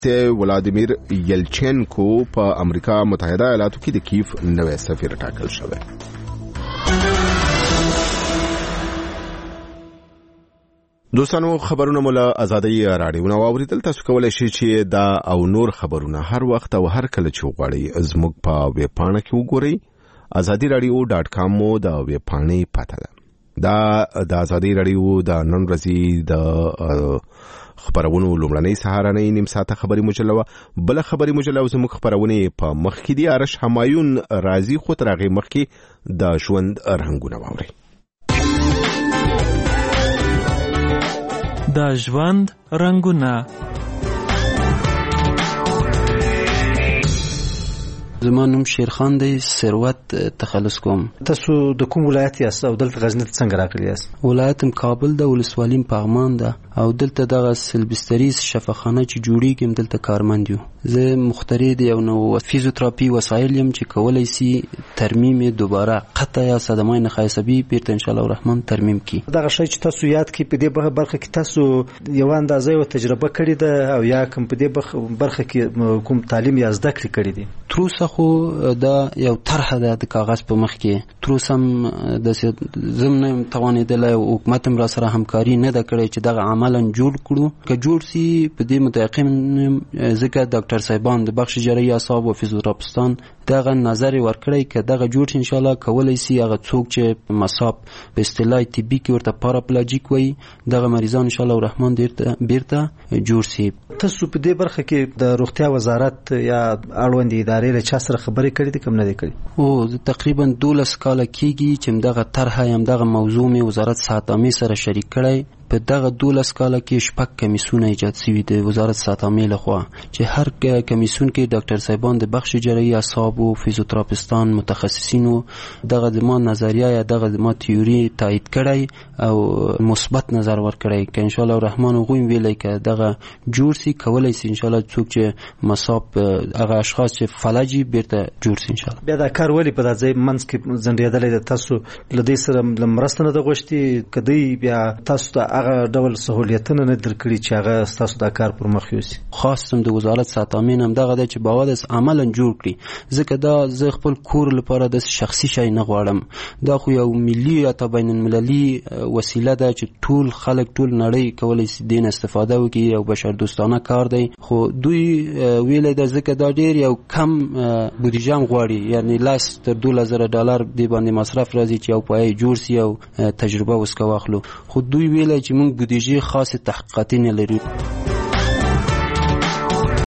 ولادیمیر یلچینکو په امریکا متحده ایالاتو کې د کیف نوی سفیر ټاکل شوی. دوستانو خبرونه مولا ازادي راډیو نو اوریدل تاسو کولای شئ چې دا او نور خبرونه هر وخت او هر کله چې وغواړئ زموږ په ویب پاڼه کې وګورئ. azadiradio.com مو د ویب پاڼې پته ده. دا د ازادي راډیو د نن ورځې د خبرونو لومړنۍ سهارنۍ نیم ساعته خبري مجله بل خبري مجله زموږ خبرونه په مخ کې دي. ارش همایون رازي خو ترغه مخ کې د ژوند رنگونه واوري. د ژوند رنگونه. زما نوم شیرخان دی، ثروت تخلص کوم. تاسو د کوم ولایت یاست او دلته غزنی ته څنګه راغلی یاست؟ ولایتم کابل ده، ولسوالیم پغمان ده او دلته دغه سلبستری شفاخانه چې جوړیږي دلته کارمند یو. زه مخترع دی او نو فیزیوتراپي وسایل يم چې کولای شي ترمیم دوباره قطع یا صدمه نخایسبی بیرته ان شاء الله الرحمن ترمیم کی. دغه شی چې تاسو یاد کی په دې برخه کې تاسو یو اندازې او تجربه کړی ده او یا کوم په دې برخه کې کوم تعلیم یا زده کړې کړی دي؟ تروسه خو دا یو طرح ده د کاغذ په مخ کې. تروسم د زمنه توانیدل او حکومت را سره همکاري نه ده کړې چې دغه عملاً جوړ کړو. که جوړ سي په دې متيقن ځکه ډاکټر صاحبان د بخش جراحي اعصاب او فیزیوتراپستان دغه نظر ورکړی که دغه جوړ ان شاء الله کولای سي هغه څوک چې مصاب په اصطلاح طبي کې ورته پاراپلاجیک وي دغه مریضان ان شاء الله الرحمن بیرته جوړ سي. تاسو په دې برخه کې د روغتیا وزارت یا اړوند ادارې له چا سره خبرې کړې دي کوم نه دي کړې؟ او تقریبا 12 کال کېږي چې دغه طرح هم دغه موضوع می وزارت ساتامي سره شریک کړی. په دغه 12 کال کې شپږ کمیسیون ایجاد شوي د وزارت ساتامي لخوا چې هر کمیسیون کې ډاکټر صاحبان د بخش جراحي اعصاب او فیزیوتراپستان متخصصینو دغه د ما نظریه یا دغه د ما تیوري تایید کړی او مثبت نظر ورکړی که ان شاء الله الرحمن غویم ویلای که دغه جوړ سي کولای سي ان شاء الله څوک چې مصاب هغه اشخاص چې فلجی بیرته جوړ سي ان شاء الله. بیا دا کار ولې په دځای منځ کې زندیدلې د تاسو لدې سره لمرستنه د غوښتي کدی بیا تاسو ته هغه ډول سہولیتونه نه درکړي چې هغه تاسو دا کار پر مخ یوسي؟ خاصم د وزارت ساتامین هم دغه د چې باوادس عملاً جوړ کړي ځکه دا زه خپل کور لپاره د شخصي شي نه غواړم. دا خو یو ملي یا بین المللي وسیله ده چې ټول خلک ټول نړۍ کولای شي دین استفاده وکړي او بشر دوستانه کار دی. خو دوی ویل د ځکه دا ډیر یو کم بودیجه غواړي یعنی لاس تر $2000 دی باندې مصرف راځي چې او پای جوړ سي او تجربه وسکو واخلو. خو دوی ویل چې موږ بودیجه خاصه تحقیقاتي نه لري.